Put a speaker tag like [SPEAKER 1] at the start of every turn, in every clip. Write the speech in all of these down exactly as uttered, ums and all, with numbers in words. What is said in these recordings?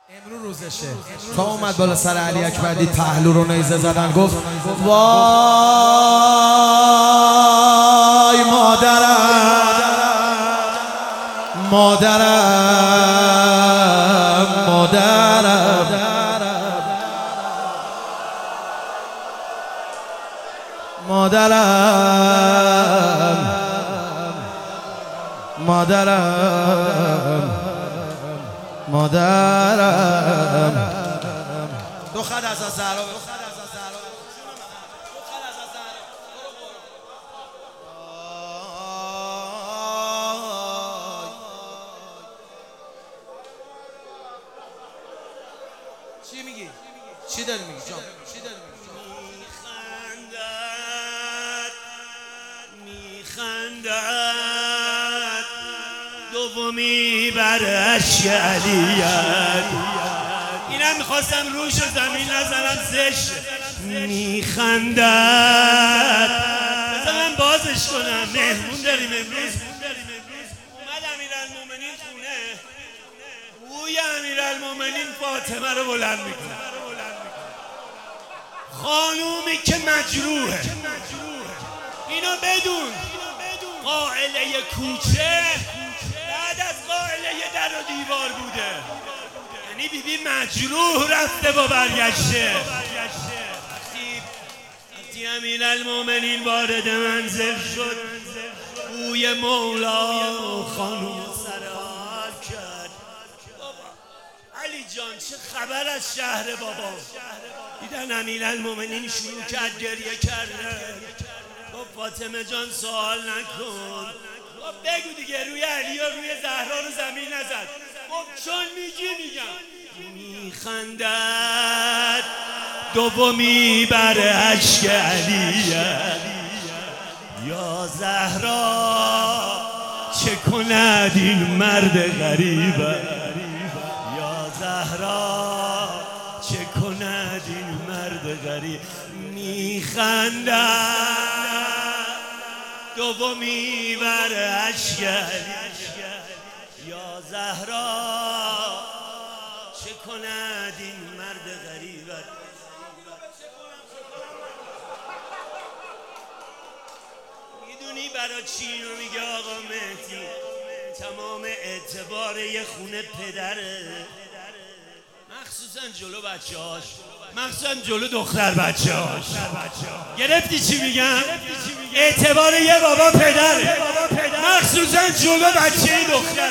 [SPEAKER 1] امرو روزشه تا اومد بالا سر علی اکبر دید پهلو رو نیزه زدن گفت وای مادرم مادرم مادرم مادرم مادرم مادرم دختر از زهرا چی میگی؟ چی داری میگی جان؟ چی داری میگی؟
[SPEAKER 2] میخندد میخندد دومی بر اشک علیت. اینم میخواستم روش زمین نزنم زشت. میخندد بذار من بازش کنم. مهمون داریم امروز. اومد امیرالمومنین خونه، بوی امیرالمومنین فاطمه رو بلند میکنه. خانومی که مجروحه، اینو بدون قائله کوچه بعد از قائله در و دیوار بوده، یعنی بی بی مجروح رفته با برگشته. وقتی وقتی امیرالمومنین وارد منزل شد، بوی مولا خانوم سر حال کرد. بابا علی جان چه خبر از شهر بابا؟ دیدن امیرالمومنین شروع کرد گریه کرده. خب فاطمه جان سوال نکن. خب بگو دیگه روی علی و روی زهرا رو زمین نزد. خب چون میگی میگم. میخندد دومی بر اشک علیت. یا زهرا چه کند این مرد غریبه. یا زهرا چه کند این مرد غریب. میخندد دومی بر اشک علیت. یا زهرا چه کند این مرد غریبت. میدونی برای چی رو میگه آقا مهدی؟ تمام اعتبار یه خونه پدره، مخصوصا جلو بچه هاش، مخصوصا جلو دختر بچه هاش. گرفتی چی میگم؟ اعتبار یه بابا پدره، مخصوصا جلو بچه دختر.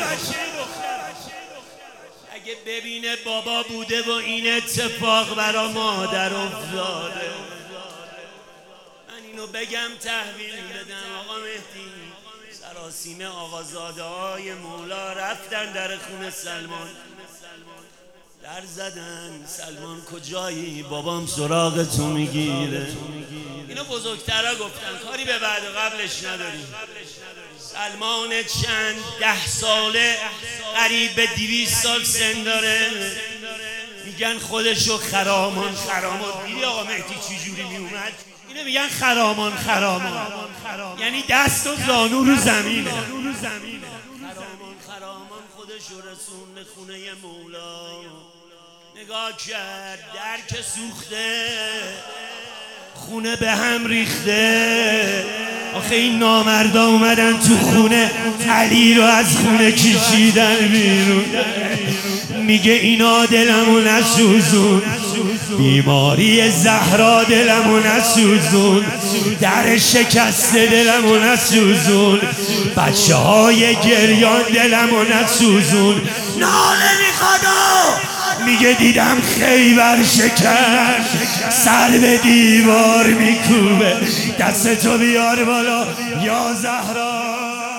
[SPEAKER 2] اگه ببینه بابا بوده و این اتفاق برا مادر افتاده، من اینو بگم تحویل بدم آقا مهدی. سراسیمه آقازاده های مولا رفتن در خون سلمان، در زدن سلمان کجایی؟ بابام سراغ تو میگیره. اینو بزرگترها گفتن، کاری به بعد و قبلش نداریم. سلمان چند ده ساله قریب به دویست سال سن داره، میگن خودشو خرامان خرامان. دیدی آقا مهدی چی جوری میومد؟ اینو میگن خرامان خرامان، یعنی دست و زانو رو زمینه. خرامان خرامان خودشو رسون به خونه مولا. نگاه کرد در که سوخته، خونه به هم ریخته. آخه این نامردا اومدن تو خونه، علی رو از خونه کشیدن بیرون. میگه اینا دلمو نسوزون، بیماری زهرا دلمو نسوزون، در شکسته دلمو نسوزون، بچه های گریان دلمو نسوزون. ناله میخواد، میگه دیدم خیبر شکن، سر به دیوار میکوبه. دستتو بیار بالا یا زهرا.